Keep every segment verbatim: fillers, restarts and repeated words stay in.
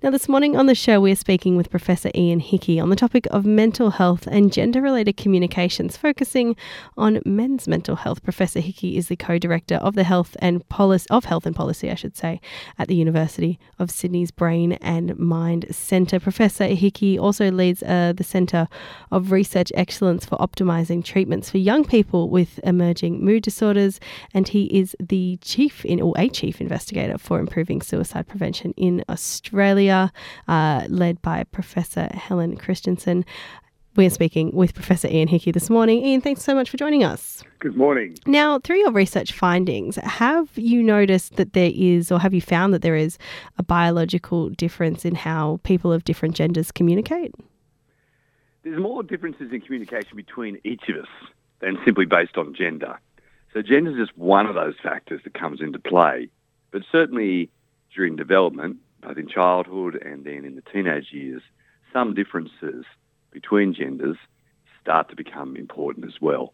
Now, this morning on the show, we're speaking with Professor Ian Hickie on the topic of mental health and gender-related communications, focusing on men's mental health. Professor Hickie is the co-director of the Health and Policy of Health and Policy, I should say, at the University of Sydney's Brain and Mind Centre. Professor Hickie also leads uh, the Centre of Research Excellence for optimising treatments for young people with emerging mood disorders, and he is the chief in or a chief investigator for improving suicide prevention in Australia, uh, led by Professor Helen Christensen. We're speaking with Professor Ian Hickie this morning. Ian, thanks so much for joining us. Good morning. Now, through your research findings, have you noticed that there is, or have you found that there is a biological difference in how people of different genders communicate? There's more differences in communication between each of us than simply based on gender. So gender is just one of those factors that comes into play. But certainly during development, both in childhood and then in the teenage years, some differences between genders start to become important as well.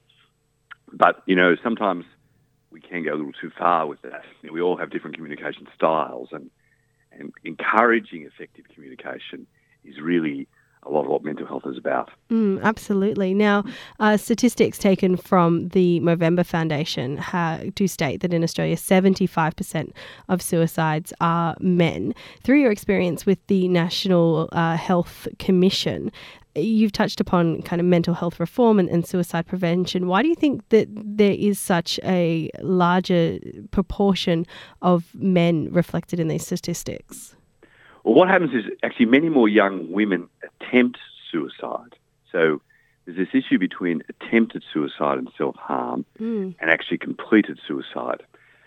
But, you know, sometimes we can go a little too far with that. You know, we all have different communication styles, and, and encouraging effective communication is really a lot of what mental health is about. Mm, absolutely. Now, uh, statistics taken from the Movember Foundation ha- do state that in Australia, seventy-five percent of suicides are men. Through your experience with the National uh, Health Commission, you've touched upon kind of mental health reform and, and suicide prevention. Why do you think that there is such a larger proportion of men reflected in these statistics? Well, what happens is actually many more young women attempt suicide. So there's this issue between attempted suicide and self-harm mm. and actually completed suicide.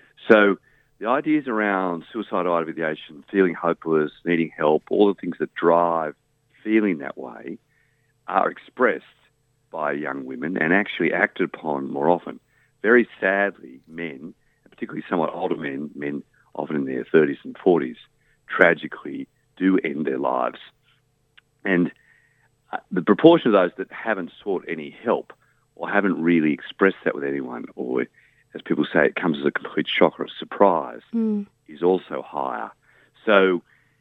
So the ideas around suicidal ideation, feeling hopeless, needing help, all the things that drive feeling that way are expressed by young women and actually acted upon more often. Very sadly, men, particularly somewhat older men, men often in their thirties and forties, tragically do end their lives. And uh, the proportion of those that haven't sought any help or haven't really expressed that with anyone, or as people say, it comes as a complete shock or a surprise, mm. is also higher. So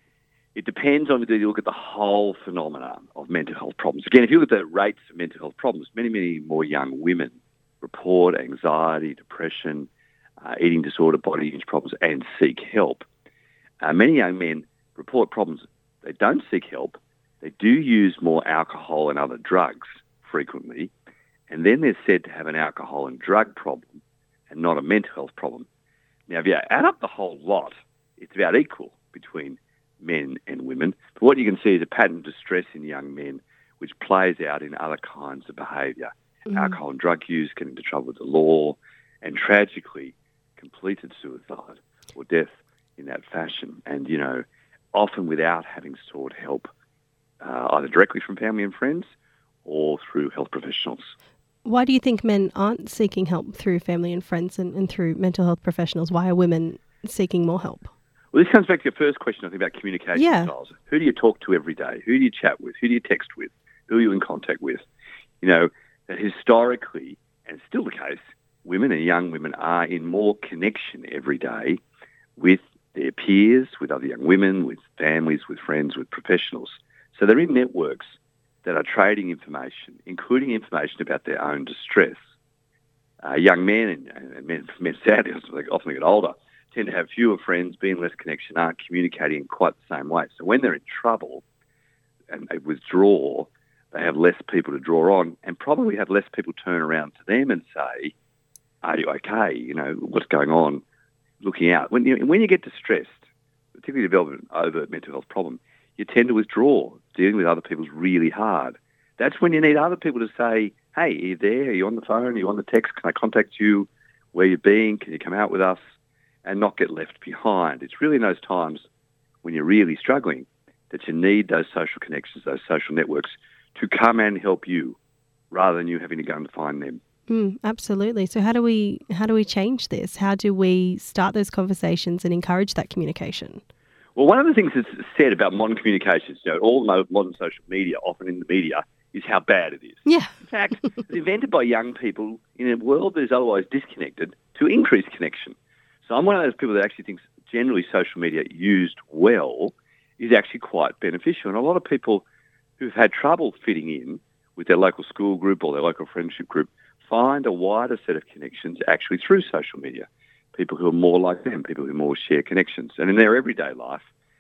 it depends on whether you look at the whole phenomena of mental health problems. Again, if you look at the rates of mental health problems, many, many more young women report anxiety, depression, uh, eating disorder, body image problems, and seek help. Uh, many young men report problems. They don't seek help. They do use more alcohol and other drugs frequently, and then they're said to have an alcohol and drug problem and not a mental health problem. Now, if you add up the whole lot, it's about equal between men and women. But what you can see is a pattern of distress in young men, which plays out in other kinds of behaviour. Mm. Alcohol and drug use, getting into trouble with the law, and tragically completed suicide or death in that fashion. And, you know, often without having sought help, uh, either directly from family and friends or through health professionals. Why do you think men aren't seeking help through family and friends and, and through mental health professionals? Why are women seeking more help? Well, this comes back to your first question, I think, about communication yeah. styles. Who do you talk to every day? Who do you chat with? Who do you text with? Who are you in contact with? You know, that historically, and still the case, women and young women are in more connection every day with their peers, with other young women, with families, with friends, with professionals. So they're in networks that are trading information, including information about their own distress. Uh, young men and, and men, men sadly, they often get older, tend to have fewer friends, be in less connection, aren't communicating in quite the same way. So when they're in trouble and they withdraw, they have less people to draw on and probably have less people turn around to them and say, are you okay? You know, what's going on? Looking out. When you, when you get distressed, particularly developing an overt mental health problem, you tend to withdraw. Dealing with other people is really hard. That's when you need other people to say, hey, are you there? Are you on the phone? Are you on the text? Can I contact you? Where you been? Can you come out with us? And not get left behind. It's really in those times when you're really struggling that you need those social connections, those social networks to come and help you rather than you having to go and find them. Mm, absolutely. So how do we how do we change this? How do we start those conversations and encourage that communication? Well, one of the things that's said about modern communications, you know, all modern social media, often in the media, is how bad it is. Yeah. In fact, it's invented by young people in a world that is otherwise disconnected to increase connection. So I'm one of those people that actually thinks generally social media used well is actually quite beneficial. And a lot of people who've had trouble fitting in with their local school group or their local friendship group find a wider set of connections actually through social media. People who are more like them, people who more share connections. And in their everyday life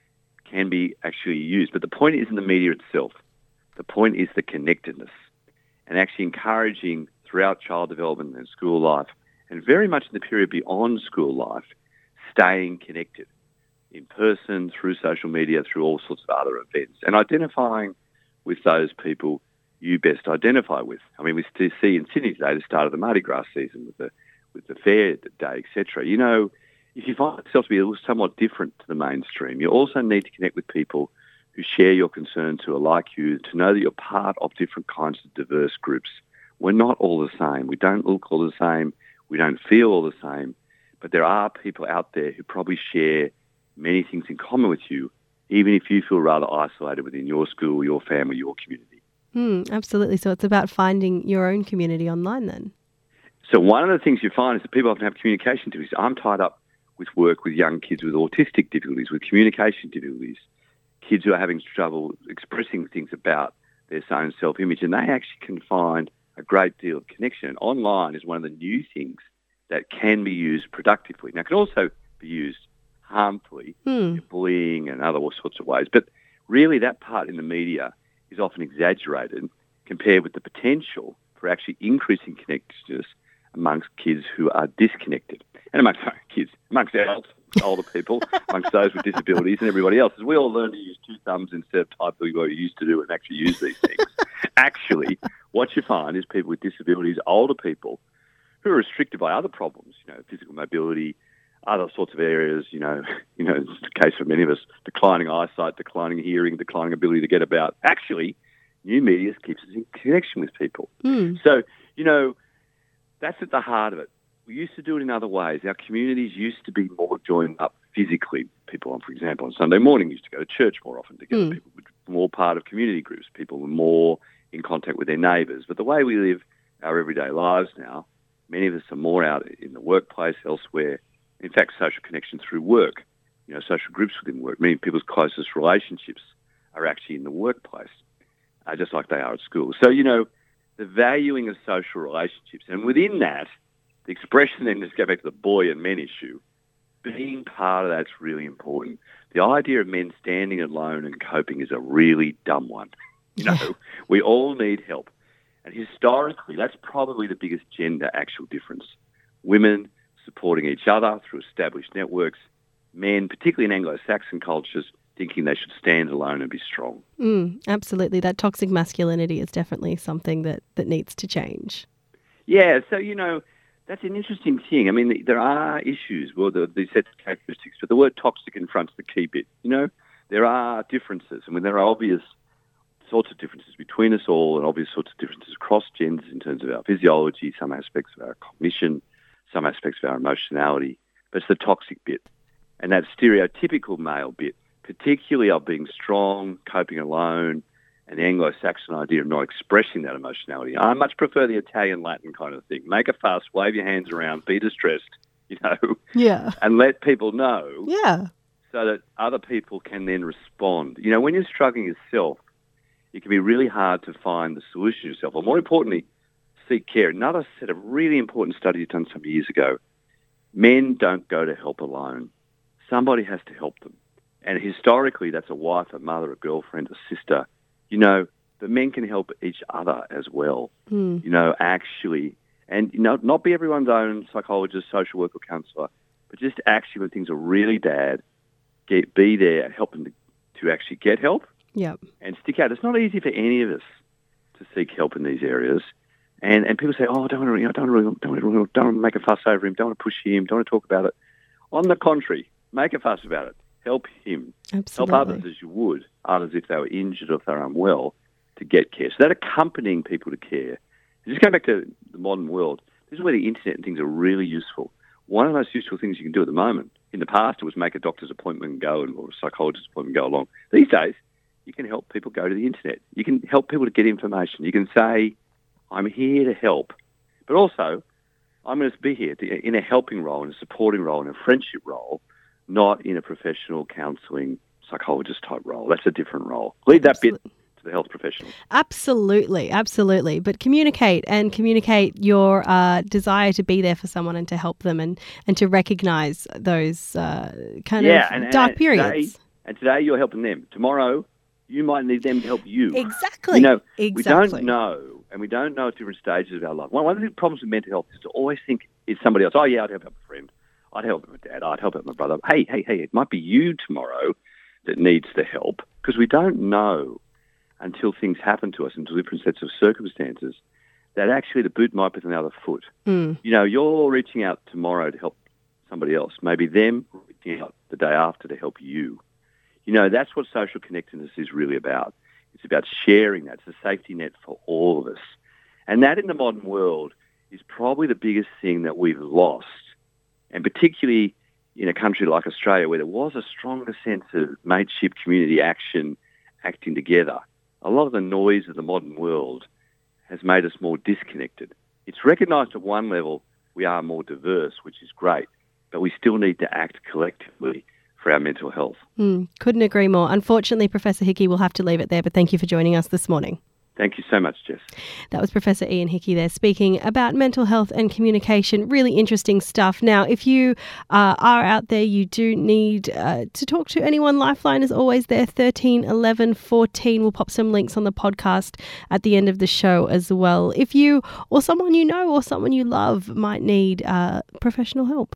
can be actually used. But the point isn't the media itself. The point is the connectedness and actually encouraging throughout child development and school life, and very much in the period beyond school life, staying connected in person, through social media, through all sorts of other events, and identifying with those people you best identify with. I mean, we still see in Sydney today the start of the Mardi Gras season with the with the fair day, et cetera. You know, if you find yourself to be somewhat different to the mainstream, you also need to connect with people who share your concerns, who are like you, to know that you're part of different kinds of diverse groups. We're not all the same. We don't look all the same. We don't feel all the same. But there are people out there who probably share many things in common with you, even if you feel rather isolated within your school, your family, your community. Mm, absolutely. So it's about finding your own community online then. So one of the things you find is that people often have communication difficulties. I'm tied up with work with young kids with autistic difficulties, with communication difficulties, kids who are having trouble expressing things about their own self-image, and they actually can find a great deal of connection. And online is one of the new things that can be used productively. Now, it can also be used harmfully, mm. bullying and other sorts of ways. But really that part in the media is often exaggerated compared with the potential for actually increasing connectedness amongst kids who are disconnected. And amongst sorry, kids, amongst adults, older people, amongst those with disabilities and everybody else. As we all learn to use two thumbs instead of type what we used to do and actually use these things. Actually, what you find is people with disabilities, older people, who are restricted by other problems, you know, physical mobility, other sorts of areas, you know, you know, it's the case for many of us, declining eyesight, declining hearing, declining ability to get about. Actually, new media keeps us in connection with people. Mm. So, you know, that's at the heart of it. We used to do it in other ways. Our communities used to be more joined up physically. People, on, for example, on Sunday morning used to go to church more often together. Mm. People were more part of community groups. People were more in contact with their neighbours. But the way we live our everyday lives now, many of us are more out in the workplace, elsewhere. In fact, social connection through work, you know, social groups within work. Many people's closest relationships are actually in the workplace, uh, just like they are at school. So, you know, the valuing of social relationships, and within that, the expression then, let's go back to the boy and men issue, being part of that's really important. The idea of men standing alone and coping is a really dumb one. You know, we all need help. And historically, that's probably the biggest gender actual difference. Women supporting each other through established networks, men, particularly in Anglo-Saxon cultures, thinking they should stand alone and be strong. Mm, absolutely. That toxic masculinity is definitely something that, that needs to change. Yeah, so, you know, that's an interesting thing. I mean, there are issues, well, the, these sets of characteristics, but the word toxic in front's the key bit. You know, there are differences. I mean, there are obvious sorts of differences between us all and obvious sorts of differences across genders in terms of our physiology, some aspects of our cognition, some aspects of our emotionality, but it's the toxic bit. And that stereotypical male bit, particularly of being strong, coping alone, and the Anglo-Saxon idea of not expressing that emotionality. I much prefer the Italian-Latin kind of thing. Make a fuss, wave your hands around, be distressed, you know, yeah, and let people know yeah, so that other people can then respond. You know, when you're struggling yourself, it can be really hard to find the solution yourself, or more importantly, seek care. Another set of really important studies done some years ago, men don't go to help alone. Somebody has to help them. And historically, that's a wife, a mother, a girlfriend, a sister, you know, but men can help each other as well, mm. you know, actually. And, you know, not be everyone's own psychologist, social worker, counsellor, but just actually when things are really bad, get, be there and help them to, to actually get help. Yep. And stick out. It's not easy for any of us to seek help in these areas. And and people say, oh, don't want to, you know, don't want to, don't want to, don't want to make a fuss over him, don't want to push him, don't want to talk about it. On the contrary, make a fuss about it. Help him. Absolutely. Help others as you would, others if they were injured or if they were unwell, to get care. So that accompanying people to care. Just going back to the modern world, this is where the internet and things are really useful. One of the most useful things you can do at the moment, in the past it was make a doctor's appointment and go, or a psychologist's appointment and go along. These days, you can help people go to the internet. You can help people to get information. You can say, I'm here to help, but also I'm going to be here to, in a helping role, in a supporting role, in a friendship role, not in a professional counselling psychologist type role. That's a different role. Leave that bit to the health professionals. Absolutely, absolutely. But communicate and communicate your uh, desire to be there for someone and to help them and, and to recognise those uh, kind yeah, of and, dark and periods. Today, and today you're helping them. Tomorrow you might need them to help you. Exactly. You know, exactly. we don't know, and we don't know at different stages of our life. One, one of the problems with mental health is to always think it's somebody else. Oh, yeah, I'd help out my friend. I'd help out my dad. I'd help out my brother. Hey, hey, hey, it might be you tomorrow that needs the help, because we don't know until things happen to us into different sets of circumstances that actually the boot might be on the other foot. Mm. You know, you're reaching out tomorrow to help somebody else. Maybe them reaching out the day after to help you. You know, that's what social connectedness is really about. It's about sharing that. It's a safety net for all of us. And that in the modern world is probably the biggest thing that we've lost. And particularly in a country like Australia, where there was a stronger sense of mateship, community action, acting together, a lot of the noise of the modern world has made us more disconnected. It's recognised at one level we are more diverse, which is great, but we still need to act collectively for our mental health. Mm, couldn't agree more. Unfortunately, Professor Hickey, we'll have to leave it there, but thank you for joining us this morning. Thank you so much, Jess. That was Professor Ian Hickey there speaking about mental health and communication. Really interesting stuff. Now, if you uh, are out there, you do need uh, to talk to anyone. Lifeline is always there, thirteen eleven fourteen. We'll pop some links on the podcast at the end of the show as well. If you or someone you know or someone you love might need uh, professional help.